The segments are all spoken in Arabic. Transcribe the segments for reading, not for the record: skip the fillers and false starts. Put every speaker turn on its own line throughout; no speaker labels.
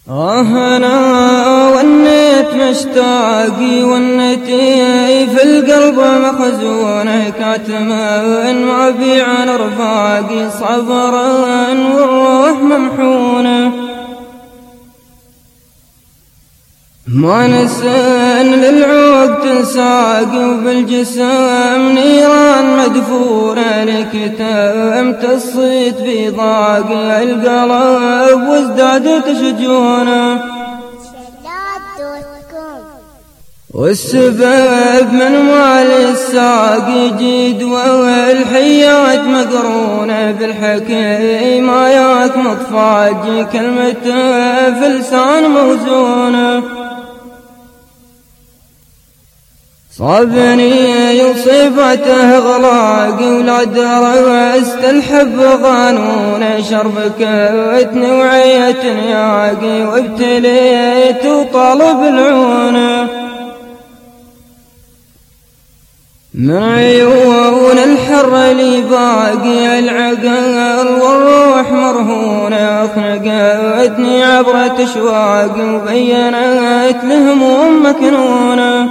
أنا والنيت مشتاقي والنتي في القلب مخزونة كاتمة ما بيعن رفاقي صبرا والروح ممحونة ما نسان للعوق تنساقي وبالجسم نيران مدفونة لكتم تصيت بضاقي القلب وازدادت شجونة والسبب من مال الساقي جيد والحيات مقرونة بالحكي ما ياك مطفاجي كلمته في لسان موزونة صابني يصيبته اغلاقي ولا درست الحب قانون شربكتني وعيت نياقي وابتليت وطالب العونه من عيون الحر لي باقي العقل والروح مرهونة خنقتني عبرة اشواقي وبينت لهموم مكنونة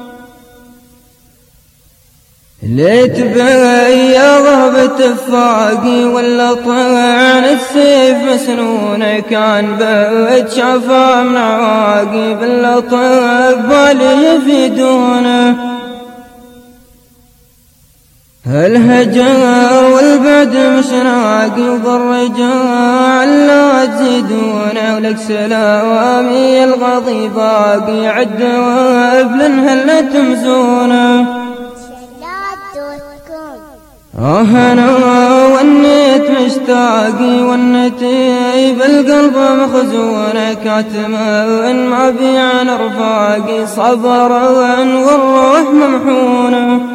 ليت بياض بتفاقي ولا طعن السيف مسنونة كان بيت شافا من عواقي باللطف بالي يفيدونه الهجر والبعد مشراقي وضرجاع لا تزيدونه ولك سلامي الغضي باقي عد وابل هل تمزونه أنا والنيت مشتاقي والنتي بالقلب مخزونة كاتمة ما بيعن رفاقي صبرا والروح ممحونة